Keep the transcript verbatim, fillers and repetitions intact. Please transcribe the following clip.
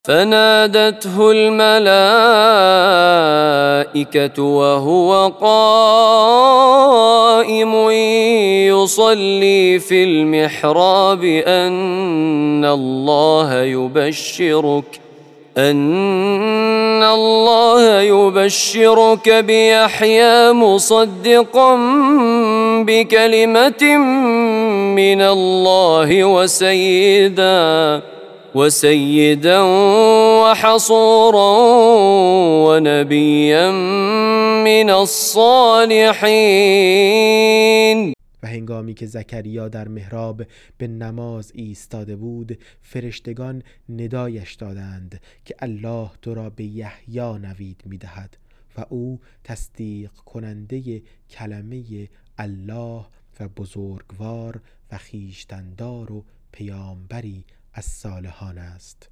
فنادته الملائكة وهو قائم يصلي في المحراب أن الله يبشرك أن الله يبشرك بيحيى مصدقا بكلمة من الله وسيدا وسيدا وحصورا ونبيا من الصالحين. و هنگامی که زکریا در محراب به نماز ایستاده بود، فرشتگان ندایش دادند که الله تو را به یحیی نوید می‌دهد و او تصدیق کننده کلمه الله و بزرگوار و خویشتن‌دار و پیامبری از صالحان است.